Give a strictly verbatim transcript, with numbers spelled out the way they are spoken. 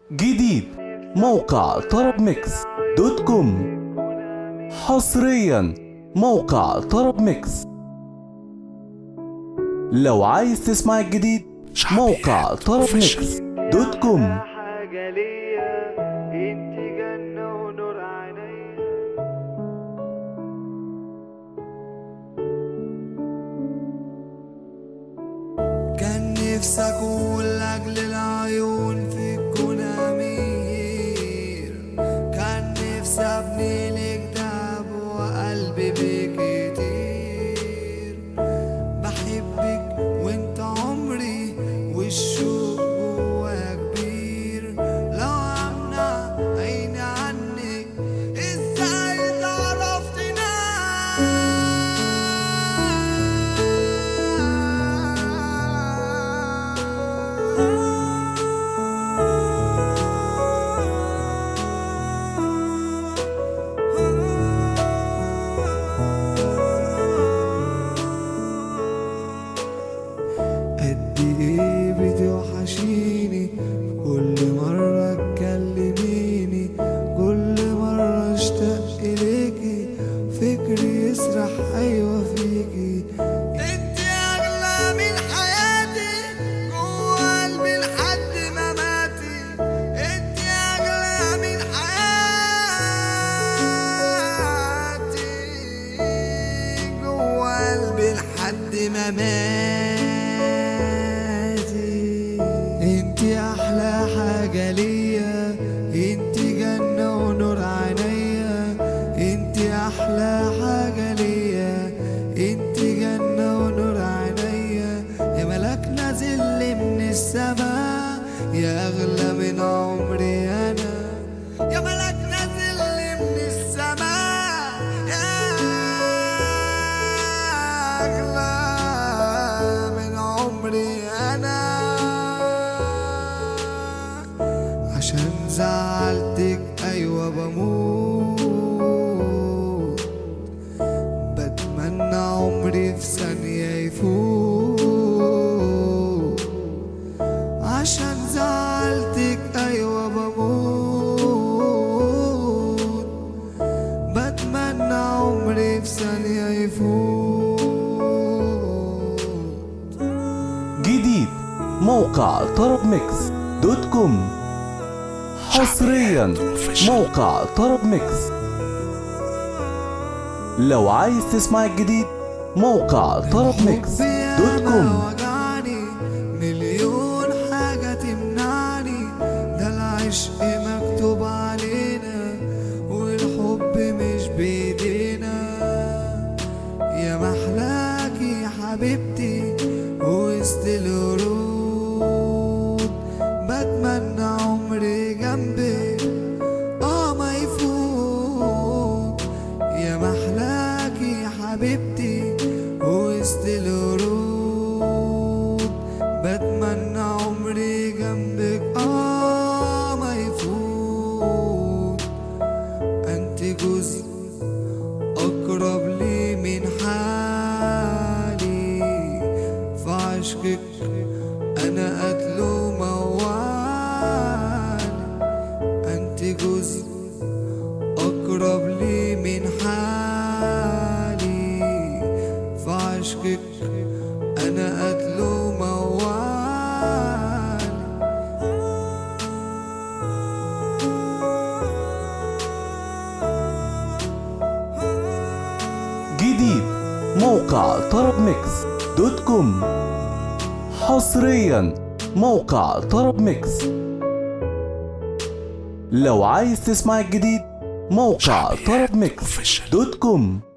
جديد موقع طرب ميكس دوت كوم. حصريا موقع طرب ميكس. لو عايز تسمع الجديد موقع طرب ميكس دوت كوم. كان نفسي اقول لاجل العيون في الكون امير، كان نفسي ابني لك دهب وقلبي بيك كتير. بحبك وانت عمري والشوق جوايا كبير. لو امنع عيني عنك ازاي تعرف قد ايه بتوحشيني، كل مرة تكلميني، كل مرة اشتاق اليكي، فكري يسرح ايوه فيكي. انت اغلى من حياتي جوا قلبي لحد مماتي. انت اغلى من حياتي جوا قلبي لحد مماتي. انتي احلى حاجة ليا، انتي جنة ونور عينيا. انتي احلى حاجة ليا، انتي جنة ونور عينيا. يا ملاك نازل لي من السما، يا اغلى من عمري انا. يا ملاك نازل لي من السما، يا اغلى من عمري انا. عشان زعلتك ايوه بموت، بتمنى عمري في ثانية يفوت. عشان زعلتك ايوه بموت، بتمنى عمري في ثانية يفوت. جديد موقع طرب ميكس دوت كوم. حصريا موقع طرب ميكس. لو عايز تسمع الجديد موقع طرب ميكس دوت كوم. وجعني مليون حاجة تمنعني، ده العشق مكتوب علينا والحب مش بإيدينا. يا محلاكي يا حبيبتي وسط الورود، بتمنى عمري جنبك اه ما يفوت. يا محلاكي يا حبيبتي وسط الورود، بتمنى عمري جنبك اه ما يفوت. انت جزء اقرب لي من حالي، في عشقك انا قتله موالي. انت جزء اقرب لي من حالي، في عشقك انا قتله موالي. جديد موقع طرب ميكس دوت كوم. حصريا موقع طرب ميكس. لو عايز تسمع الجديد موقع طرب ميكس دوت كوم.